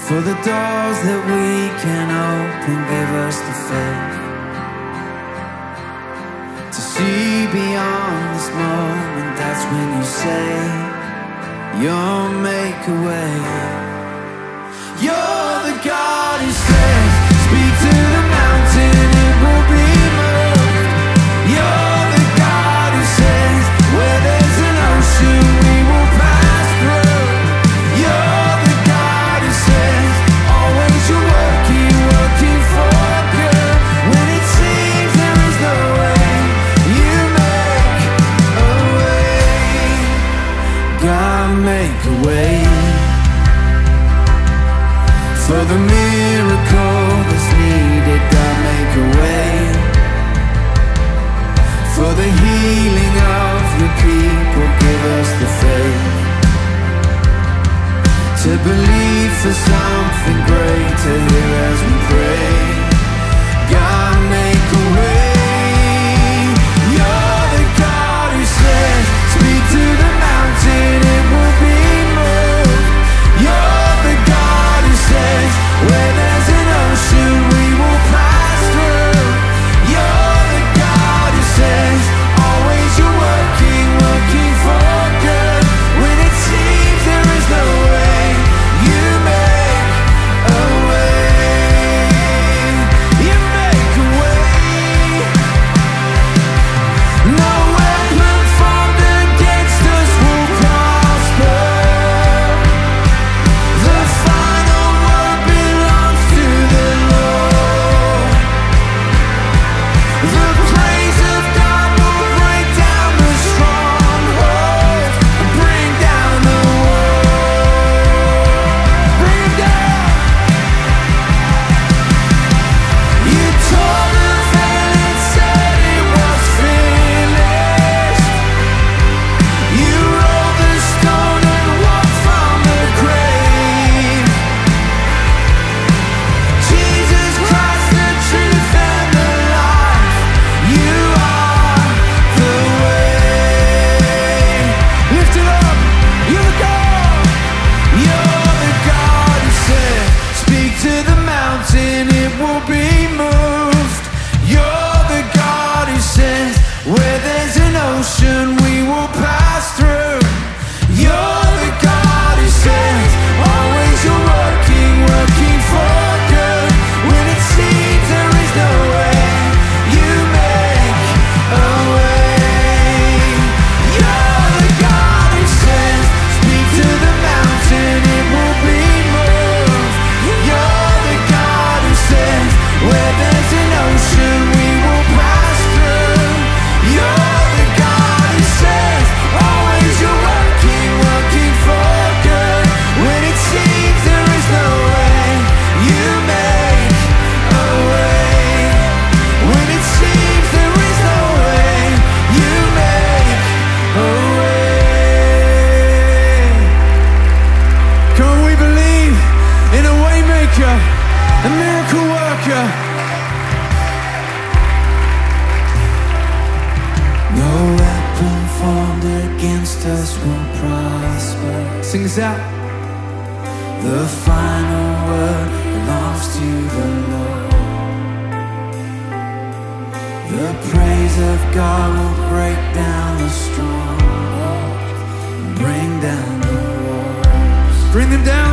For the doors that we can open, give us the faith to see beyond this moment. That's when you say you'll make a way. You're the God who says, speak to the mountain, it will be moved. You're the God who says, where there's an ocean, we will pass through. You're the God who says, always you're working for good. When it seems there is no way, you make a way. God, make a way. For the miracle that's needed, God, make a way. For the healing of your people, give us the faith to believe for something greater here as we pray. God, make a way. You're the God who says, speak to the mountain, it will be moved. You're the God who says, where there's an ocean, we will pass through. You're the God who says, always you're working for good. When it seems there is no way, you make a way. You make a way. No weapon formed against us will prosper. The final word belongs to the Lord. The praise of God will break down the strongholds and bring down the world. Bring them down. You told the veil and said it was finished. You rolled the stone and walked from the grave. Jesus Christ, the truth and the life. You are the way. Lift it up. You're the God. You're the God who said, speak to the mountain, it will be moved. You're the God who says, where there's an ocean, we will pass through. You're the God who says, always you're working for good. When it seems there is no way, you make a way. You're the God who says, speak to the mountain, it will be moved. You're the God who says, where there's an ocean, we will pass through. You're the God who says, always you're working for good. When it seems there is no way, you make a way. When it seems there is no way, you make a way. Come on, we believe in a way maker, a miracle worker. No weapon formed against us will prosper. Sing this out. The final word belongs to the Lord. The praise of God will break down the strongholds and bring down the walls. Bring them down.